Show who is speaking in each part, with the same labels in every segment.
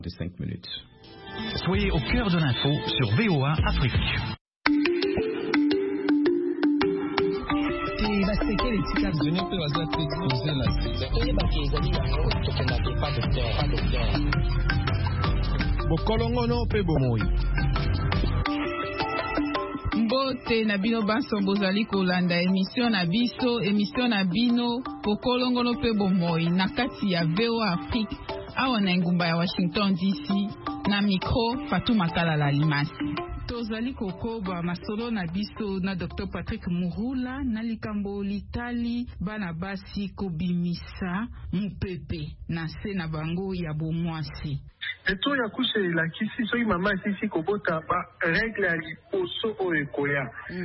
Speaker 1: de 5 minutes.
Speaker 2: Soyez au cœur de l'info sur VOA Afrique.
Speaker 3: Bokolongono pe bomoi.
Speaker 4: Mbote na bino banso bozali kolanda émission na bino Bokolongono pe bomoi na kati ya VOA Afrique awa na ngumba ya Washington DC na micro Fatou Makala Limasi. Tozali kokoba masolo na biso na Dr. Patrick Mouroula na likambo litali bana basi kobimisa mupepe na se na bango ya bomwasi.
Speaker 5: Eto ya kushe la kisi soki mama sisi kobota ba règle ya liposo oyo ekoya.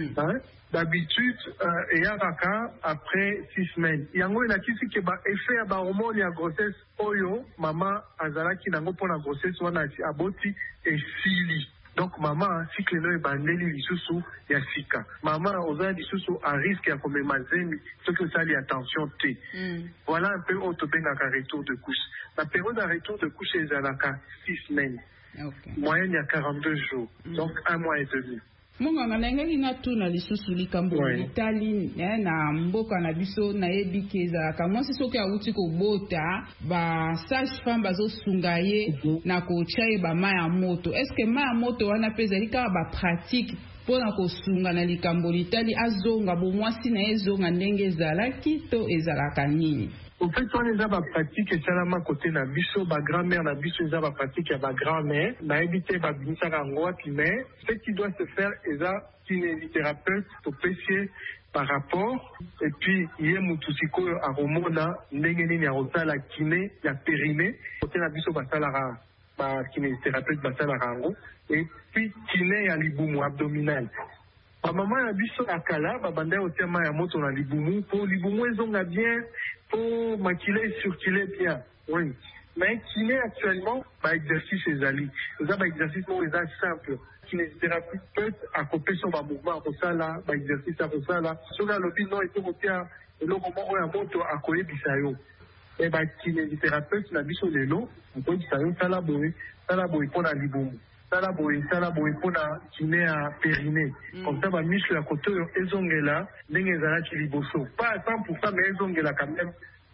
Speaker 5: D'habitude eyakaka après 6 semaines. Yango la kisi ke ba effet ya ba hormone ya grossesse oyo mama azalaki nango pona grossesse wana aboti esili. Donc maman cycle no ebandeli lisusu ya sika. Maman oza lisusu a risque ya komema zemi soki osali attention te. Voilà un peu otobengaka retour de couche. La période de retour de couche ezalaka 6 semaines. Okay. Moyenne ya 42 jours. Donc 1 mois et demi.
Speaker 4: Monganga na ngeli na tuna lisusu likambo litali na mboka na biso na yebiki ezalaka mwasi soki awuti kobota ba sage femme bazosunga ye na kochaye ba maya moto. Est-ce que maya moto wana peza lika ba pratique pona kosunga na likambo litali azonga bo mwasi na ezonga ndenge ezalaki to ezalaka nini?
Speaker 5: Au fait, on les a pas pratique et salama côté na biso ba grand-mère na biso les a pas pratique ya ba grand-mère na éviter ba binisa kangoa mais ce qui doit se faire eza kinésithérapeute pour pêcher par rapport et puis yé mutusiko a romona ndenge nini ya rosala kiné ya périnée côté na biso ba salara ba kinésithérapeute ba salara ngo et puis kiné ya libumu abdominal. Ba maman na biso akala ba banda otema ya moto na libumu pour libumu ezonga bien pour maquiller et circuler bien. Oui. Mais kiné actuellement, exercice ezali. Nous avons exercice simple. Kinésithérapeute accompagner sur mouvement pour ça là, exercice pour ça là. Sur la lobby non, il faut faire le moment où un moto a collé bisayo. Et kinésithérapeute na biso lelo, on peut bisayo sala boy pour la liboum. Sala boy pour la kiné à périnée. Comme ça, muscle à côté ezongela, n'engezala ki liboso. Pas à 100%, mais ezongela quand même.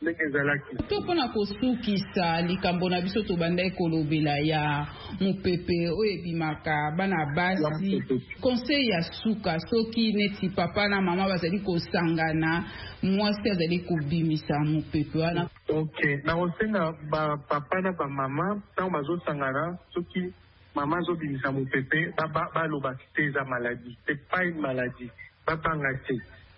Speaker 4: Topona kosukisa likambo na biso to banda ekolobela ya mupepe oyebimaka bana basi conseil ya suka soki neti papa na mama bazali kosangana mwasi azali kobimisa mupepe wana.
Speaker 5: Okay, na osenga ba papa na ba mama tango bazosangana soki mama zobimisa mupepe ba loba teza maladie, c'est pas une maladie, babanga te.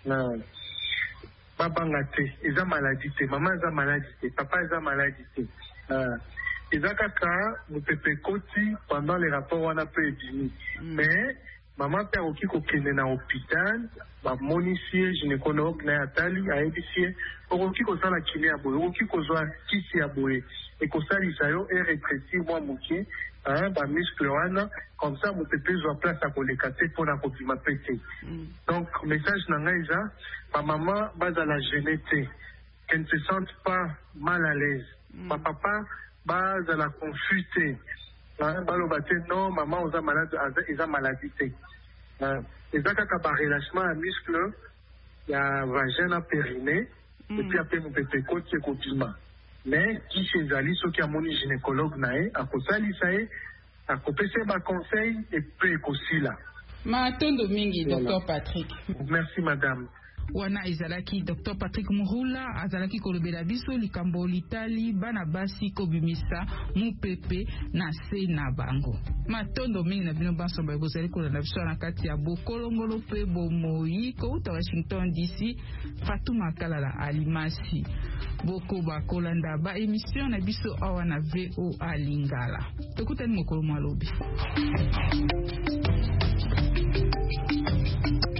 Speaker 5: Babanga te, eza maladie te, maman eza maladie te, papa eza maladie te. Eza kaka mupepe koti pendant les rapports wana peut edini. Mais maman pe akoki kokende na hôpital, ba monisie gynécologue na atali ayebisie okoki kozala kiné ya boye, okoki kozwa kisi ya boye ekosalisa yo e rétrécir mwa moke ba muscle wana comme ça mupepe zwa place à koleka te mpona kobima pe te. Donc message na ngai eza ma maman bazala gêné te, qu'elle ne se sente pas mal à l'aise. Ma papa bazala confus te, baloba te non maman oza malade eza maladie te. Eza kaka ba relâchement ya muscle ya vagin na périnée et puis après mupepe koti ekobima. Mais kisi ezali soki amoni gynécologue na ye akosalisa ye akopesa ba conseil et puis ekosila.
Speaker 4: Matondo mingi Dr. Patrick.
Speaker 5: Merci madame.
Speaker 4: Wana ezalaki Dr. Patrick Mouroula azalaki kolobela biso likambo litali bana basi kobimisa mupepe na se na bango. Matondo mingi na bino banso ba kozali kolanda biso na kati ya Bokolongolo pe bomoi ko uta Washington DC. Fatou Makala Alimasi boko ba kolanda ba émission na biso awa na VOA Lingala. Tokutani mokolo malobi.